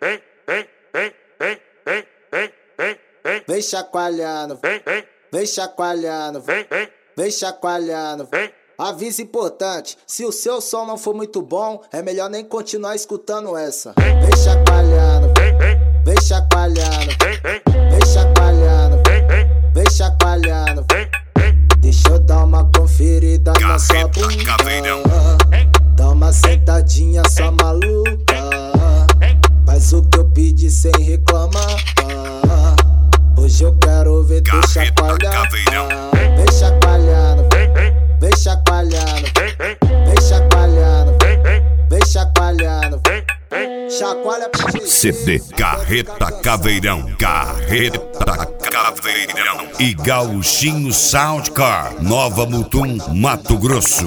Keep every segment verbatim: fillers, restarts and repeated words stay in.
Vem chacoalhando, vem chacoalhando, vem chacoalhando. Aviso importante, se o seu som não for muito bom, é melhor nem continuar escutando essa. Vem chacoalhando, vem chacoalhando, vem chacoalhando, vem chacoalhando. Deixa eu dar uma conferida na sua bunda. Dá uma sentadinha só maluca. Faz o que eu pedi sem reclamar. Hoje eu quero ver tu chacoalhar. Vem chacoalhando, vem chacoalhando, vem chacoalhando, vem chacoalhando. Chacoalha pro G G. C D Carreta Caveirão, Carreta Caveirão e Gauchinho Soundcar, Nova Mutum, Mato Grosso.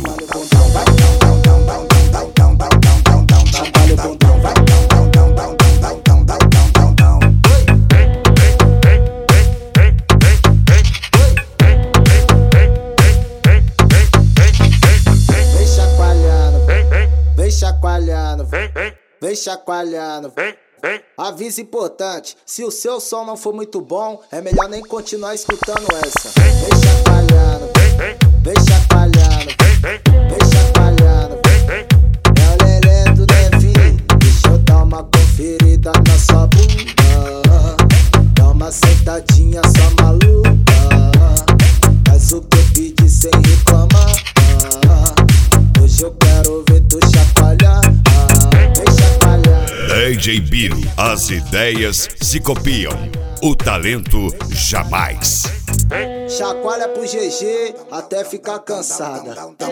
Chacoalhando, vem chacoalhando. Aviso importante, se o seu som não for muito bom, é melhor nem continuar escutando essa. Vem chacoalhando, vem chacoalhando, vem chacoalhando. É o lelé do Levi, deixa eu dar uma conferida na sua bunda. Dá uma sentadinha só maluca. Faz o que eu pedi sem reclamar. Hoje eu quero ver tu chacoalhar. Vem chacoalhar. D J Biro, as ideias se copiam, o talento jamais. Chacoalha pro G G até ficar cansada.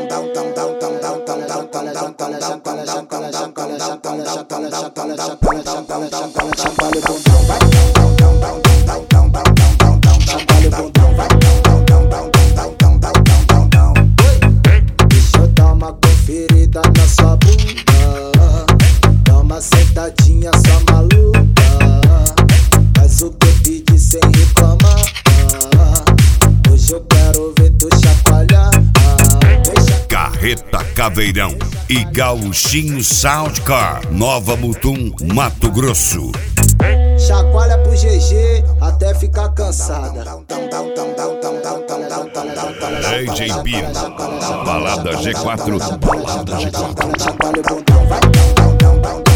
Deixa eu dar uma conferida na sua bunda. Dá uma sentadinha só maluca. Faz o que eu pedi sem reclamar. Hoje eu quero ver tu chacoalhar. Carreta Caveirão e Gauchinho Soundcar, Nova Mutum, Mato Grosso. Chacoalha pro G G até ficar cansada. D J Biro, Balada G quatro, Balada G quatro.